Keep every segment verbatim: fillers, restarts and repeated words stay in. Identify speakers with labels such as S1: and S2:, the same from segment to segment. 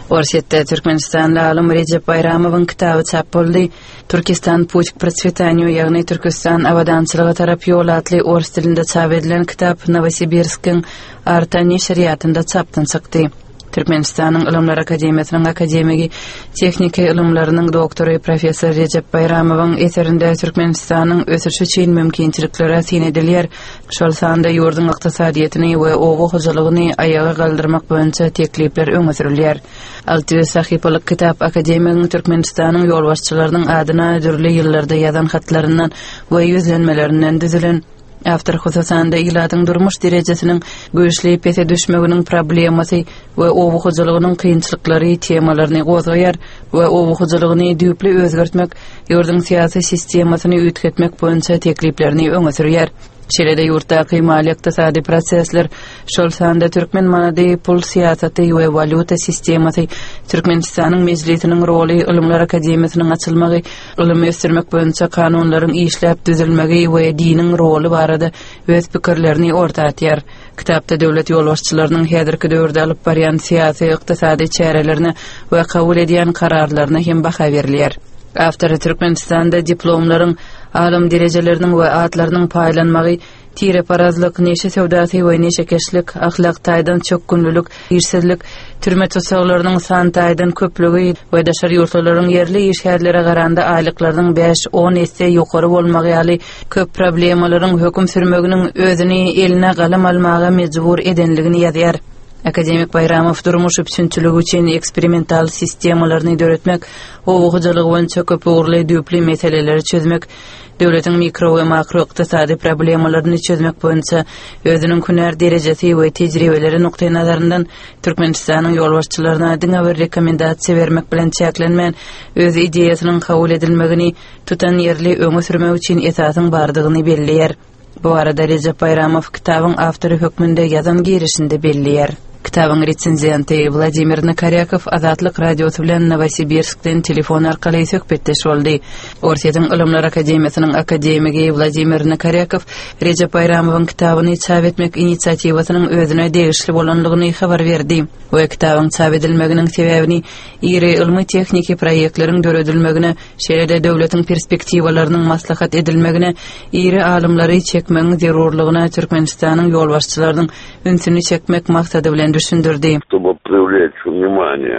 S1: Orsetde Türkmenistanly alym Recep Bayramowyň kitaby çap boldy. Türkistan puç prosvetaniýo ýagny Türkistan awadançylygy tarap ýol atly ors dilinde çap edilen kitap Novosibirskiň Artany şeriatynda çapdan çykdy. Türkmenistanyň Ilymlar Akademiýasynyň akademigi tehnika ilmlerining doktory professor Recep Bayramowyň eserinde Türkmenistanyň ösüşi üçin mümkinçilikleri synedilýär. Şol sanda ýurdun ykdysadyýetyny we owu hojalygyny ayaga galdyrmak boýunça teklipler öňe sürilýär. Alty sahypalyk kitap akademiýanyň Türkmenistanyň ýolbaşçylarynyň adyna dürli ýyllarda ýazan hatlaryndan we ýüzlenmelerinden düzülen After hususanda iladyň durmuş derejesiniň göýüşli pese düşmeginiň problemasy we owu hojalygynyň kynçylyklary temalaryny gozgaýar we owu hojalygyny düýpli özgertmek, ýurdun syýasy sistemasyny üýtgetmek boýunça tekliplerini öňe sürýär. Şerede yurtda kıymaly ykdysady prosesler, şol sanda türkmen manady pul siýasaty we valuta sistematy, Türkmenistanyň mejlisiniň roly, Ilymlar Akademiýasynyň açylmagy, ilim ösdürmek boýunça kanunlaryň işläp düzülmegi we diniň roly barada öz pikirlerini orta atýar. Kitapda döwlet ýolbaşçylarynyň häzirki döwürde alyp barýan syýasy ykdysady çärelerini we kabul edýän kararlaryna hem baha berilýär. After Türkmenistanda diplomlaryň alym derejeleriniň we atlarynyň paýlanmagy, tire parazlyk, neşe sewdasy we neşe keşlik, ahlak taýdan çok günlülük, işsizlik, türme tutsaklarynyň san taýdan köplügi we daşary ýurtlaryň yerli işgärlere garanda aýlyklarynyň beş on esse ýokary bolmagy ýaly köp problemalaryň höküm sürmeginiň özüni eline galam almaga mejbur edenligini ýazýar. Akademik Bayramow durmuş üçinçiligi üçin eksperimental sistemalaryny döretmek, owu hojalygy boýunça köp uğurly düýpli meseleleri çözmek, döwletiň mikro we makro ykdysady problemalaryny çözmek boýunça özüniň küner derejesi we tejribeleri nukta nazaryndan Türkmenistanyň ýolbaşçylaryna diňe bir rekomendasiýa bermek bilen çäklenmän öz ideýasynyň kabul edilmegini tutan ýerli öňe sürmek üçin esasyň bardygyny belliýär. Bu arada Recep Bayramow kitabyň awtory hökmünde ýazan girişinde belliýär. Kitabyň resenziýanty Vladimir Nakarяков Azatlyk radiosu bilen Novosibirskden telefon arkaly söhbetdeş boldy. Orsetň Ilymlar Akademiýasynyň akademigi Vladimir Nakarяков Recep Bayramowyň kitabyny çap etmek initsiatiwasynyň özüne degişli bolanlygyny habar berdi. Bu kitabyň çap edilmeginiň sebäbini iri ilmi texniki proýektleriň döredilmegine, şeýle döwletiň perspektiwalarynyň maslahat edilmegine, iri alymlary çekmegiň zerurlygyna Türkmenistanyň ýolbaşçylarynyň ünsüni çekmek maksady bilen düşündürdi.
S2: Чтобы привлечь внимание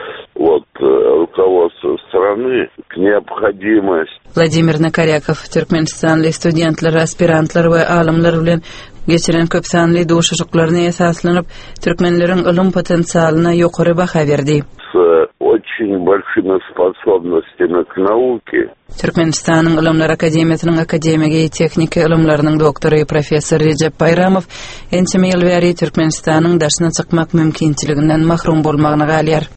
S2: вот руководства страны к необходимости.
S1: Vladimir Nakarяков Türkmenistanly studentler, aspirantlar we alymlar bilen geçiren köp sanly duşuşuklaryna esaslanyp türkmenleriň ilim potensialyna ýokary baha berdi.
S2: Очень большими способностями к науке.
S1: Türkmenistanyň Ilymlar Akademiýasynyň akademigi tehnika ilmlerining doktory professor Recep Bayramow ençe ýyl bäri Türkmenistanyň daşyna çykmak mümkinçiliginden mahrum bolmagyny galýar.